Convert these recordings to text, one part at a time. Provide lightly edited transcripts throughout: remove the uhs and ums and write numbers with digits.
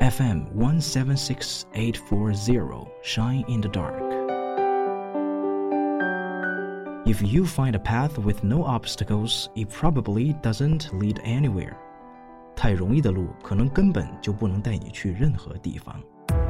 FM 176840 Shine in the Dark. If you find a path with no obstacles, it probably doesn't lead anywhere. 太容易的路可能根本就不能带你去任何地方。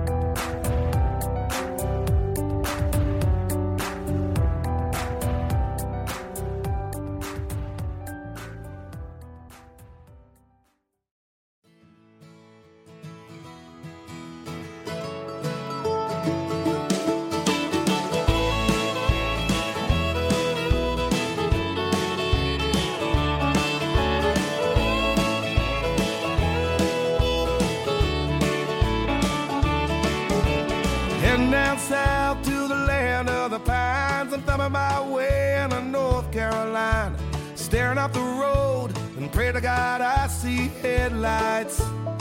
Heading down south to the land of the pines. I'm thumbing my way into North Carolina, staring up the road and pray to God I see headlights.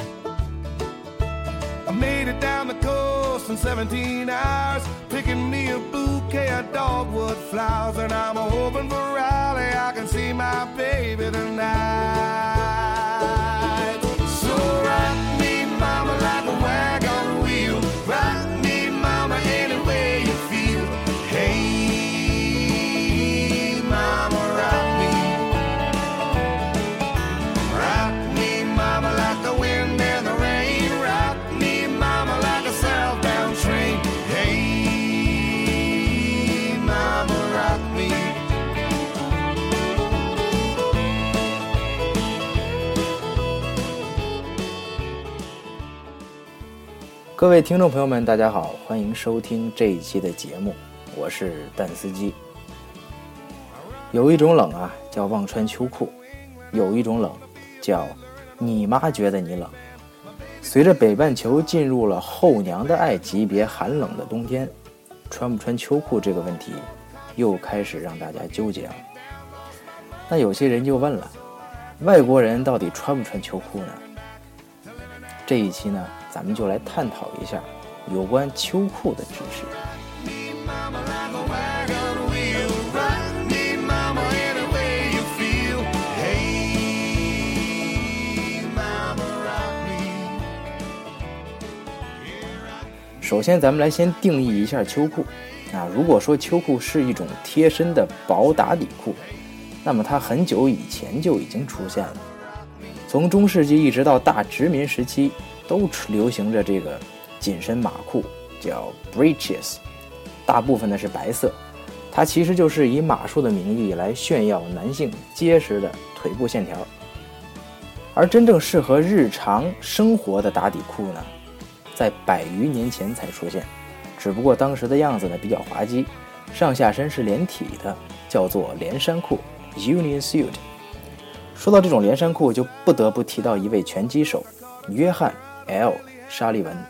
I made it down the coast in 17 hours, picking me a bouquet of dogwood flowers, and I'm hoping for Raleigh I can see my baby tonight. So rock me, mama, like a wagon wheel. Rock me, mama, any way you feel. Hey, mama, rock me. Rock me, mama, like the wind and the rain. Rock me, mama, like a southbound train. Hey, mama, rock me. 各位听众朋友们大家好，欢迎收听这一期的节目，我是蛋司机。有一种冷啊叫忘穿秋裤，有一种冷叫你妈觉得你冷。随着北半球进入了后娘的爱级别寒冷的冬天，穿不穿秋裤这个问题又开始让大家纠结了。那有些人就问了，外国人到底穿不穿秋裤呢？这一期呢，咱们就来探讨一下有关秋裤的知识。首先咱们来先定义一下秋裤啊。如果说秋裤是一种贴身的薄打底裤，那么它很久以前就已经出现了。从中世纪一直到大殖民时期，都流行着这个紧身马裤，叫 breeches， 大部分呢是白色，它其实就是以马术的名义来炫耀男性结实的腿部线条。而真正适合日常生活的打底裤呢，在100余年前才出现，只不过当时的样子呢比较滑稽，上下身是连体的，叫做连衫裤 Union Suit。说到这种连衫裤，就不得不提到一位拳击手约翰 L. 沙利文。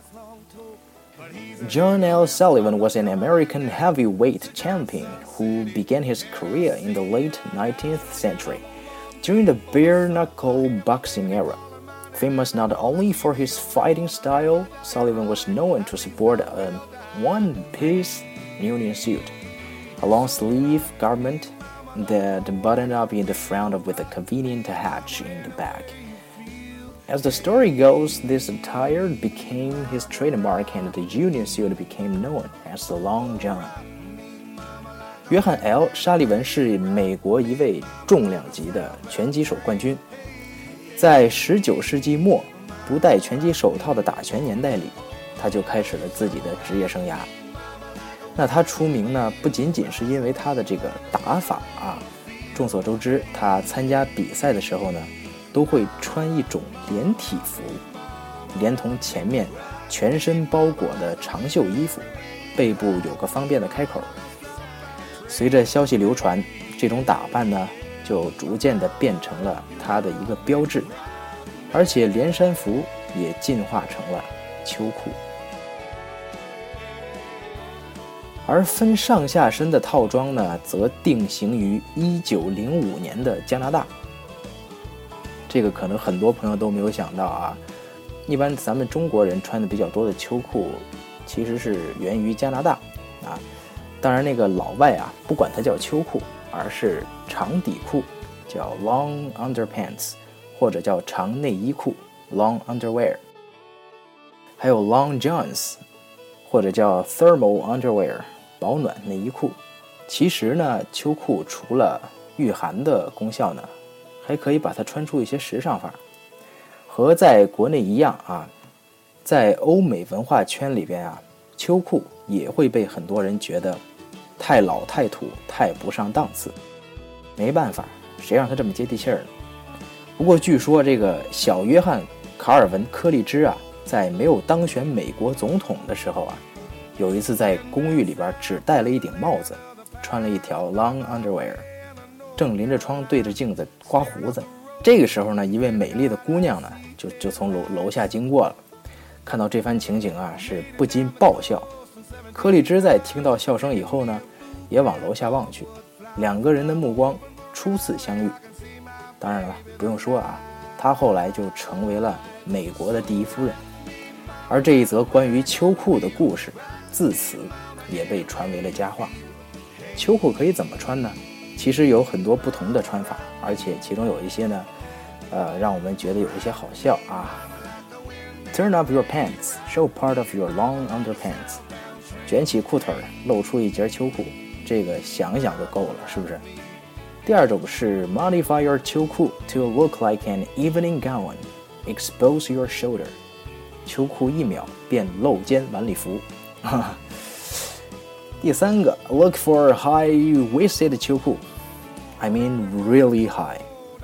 John L. Sullivan was an American heavyweight champion who began his career in the late 19th century during the bare-knuckle boxing era. Famous not only for his fighting style, Sullivan was known to sport a one-piece Union suit, a long-sleeve garment that buttoned up in the front with a convenient hatch in the back. As the story goes, this attire became his trademark and the Union suit became known as the Long John. 约翰 L. 沙利文是美国一位重量级的拳击手冠军。在19世纪末不戴拳击手套的打拳年代里，他就开始了自己的职业生涯。那他出名呢，不仅仅是因为他的这个打法啊，众所周知，他参加比赛的时候呢，都会穿一种连体服，连同前面全身包裹的长袖衣服，背部有个方便的开口。随着消息流传，这种打扮呢，就逐渐的变成了他的一个标志，而且连衫服也进化成了秋裤。而分上下身的套装呢，则定型于1905年的加拿大。这个可能很多朋友都没有想到啊，一般咱们中国人穿的比较多的秋裤，其实是源于加拿大啊。当然那个老外啊，不管它叫秋裤，而是长底裤，叫 long underpants， 或者叫长内衣裤 long underwear。 还有 long johns， 或者叫 thermal underwear， 保暖内衣裤。其实呢，秋裤除了御寒的功效呢，还可以把它穿出一些时尚范儿。和在国内一样啊，在欧美文化圈里边啊，秋裤也会被很多人觉得太老太土太不上档次。没办法，谁让他这么接地气儿呢？不过据说这个小约翰·卡尔文·柯立芝啊，在没有当选美国总统的时候啊，有一次在公寓里边只戴了一顶帽子，穿了一条 long underwear， 正临着窗对着镜子刮胡子。这个时候呢，一位美丽的姑娘呢就从楼下经过了，看到这番情景啊，是不禁爆笑。柯立芝在听到笑声以后呢，也往楼下望去，两个人的目光初次相遇。当然了，不用说啊，她后来就成为了美国的第一夫人。而这一则关于秋裤的故事，自此也被传为了佳话。秋裤可以怎么穿呢？其实有很多不同的穿法，而且其中有一些呢，让我们觉得有一些好笑啊。Turn up your pants, show part of your long underpants。卷起裤腿露出一截秋裤，这个想想就够了，是不是？第二种是 modify your 秋裤 to look like an evening gown, expose your shoulder。秋裤1秒变露肩晚礼服。第三个 look for high-waisted 秋裤 I mean really high。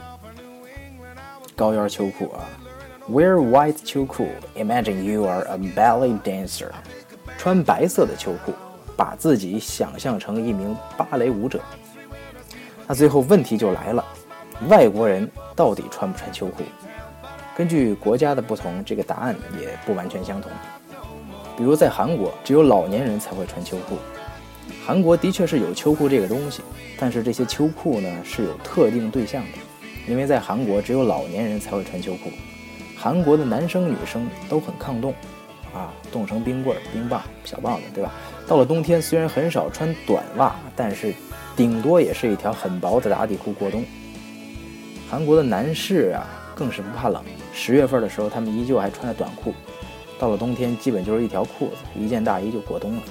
高腰秋裤啊。 Wear white 秋裤 Imagine you are a ballet dancer。 穿白色的秋裤，把自己想象成一名芭蕾舞者。那最后问题就来了，外国人到底穿不穿秋裤？根据国家的不同，这个答案也不完全相同。比如在韩国，只有老年人才会穿秋裤。韩国的确是有秋裤这个东西，但是这些秋裤呢是有特定对象的，因为在韩国只有老年人才会穿秋裤。韩国的男生女生都很抗冻啊，冻成冰棍、冰棒、小棒子，对吧？到了冬天虽然很少穿短袜，但是顶多也是一条很薄的打底裤过冬。韩国的男士啊更是不怕冷，10月份的时候他们依旧还穿着短裤，到了冬天基本就是一条裤子一件大衣就过冬了。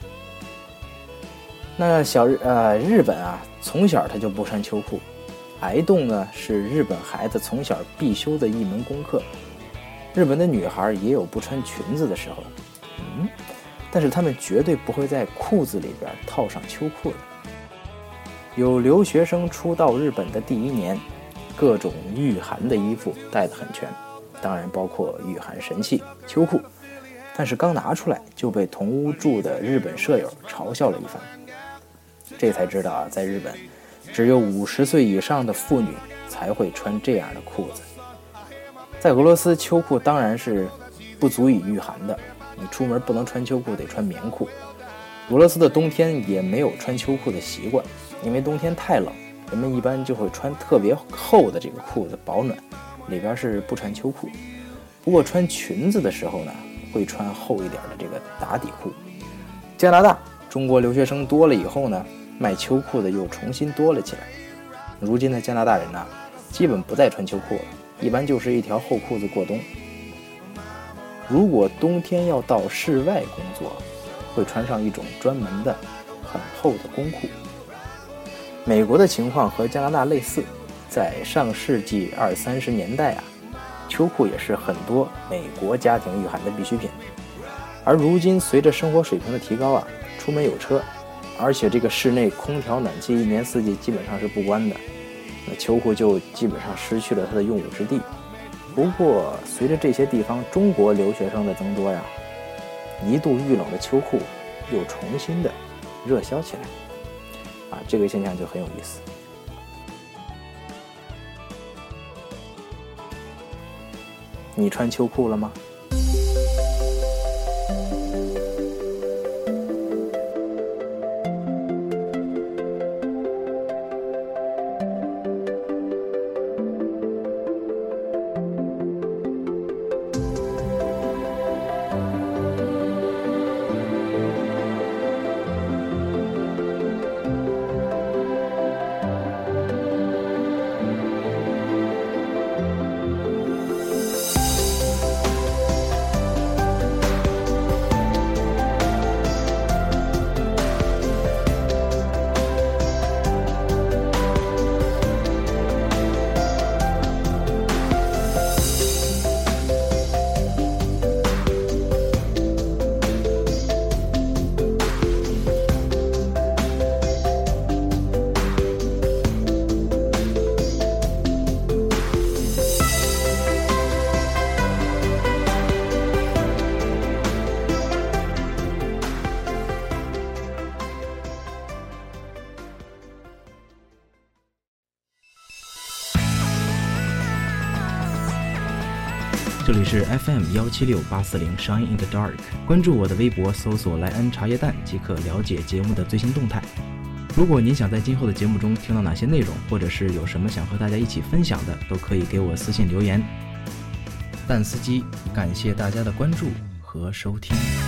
那日本啊，从小他就不穿秋裤，挨冻呢是日本孩子从小必修的一门功课。日本的女孩也有不穿裙子的时候，但是他们绝对不会在裤子里边套上秋裤的。有留学生初到日本的第1年，各种御寒的衣服带得很全，当然包括御寒神器秋裤，但是刚拿出来就被同屋住的日本舍友嘲笑了一番。这才知道啊，在日本只有50岁以上的妇女才会穿这样的裤子。在俄罗斯，秋裤当然是不足以御寒的，你出门不能穿秋裤，得穿棉裤。俄罗斯的冬天也没有穿秋裤的习惯，因为冬天太冷，人们一般就会穿特别厚的这个裤子保暖，里边是不穿秋裤。不过穿裙子的时候呢，会穿厚一点的这个打底裤。加拿大中国留学生多了以后呢，卖秋裤的又重新多了起来。如今的加拿大人呢，基本不再穿秋裤了，一般就是一条厚裤子过冬。如果冬天要到室外工作，会穿上一种专门的很厚的工裤。美国的情况和加拿大类似，在上世纪20-30年代啊，秋裤也是很多美国家庭御寒的必需品。而如今随着生活水平的提高啊，出门有车，而且这个室内空调暖气1年4季基本上是不关的，那秋裤就基本上失去了它的用武之地。不过随着这些地方中国留学生的增多呀，一度遇冷的秋裤又重新的热销起来啊，这个现象就很有意思。你穿秋裤了吗？ 这里是 FM176-840 Shine in the Dark， 关注我的微博搜索莱恩茶叶蛋即可了解节目的最新动态。如果您想在今后的节目中听到哪些内容，或者是有什么想和大家一起分享的，都可以给我私信留言。蛋司机，感谢大家的关注和收听。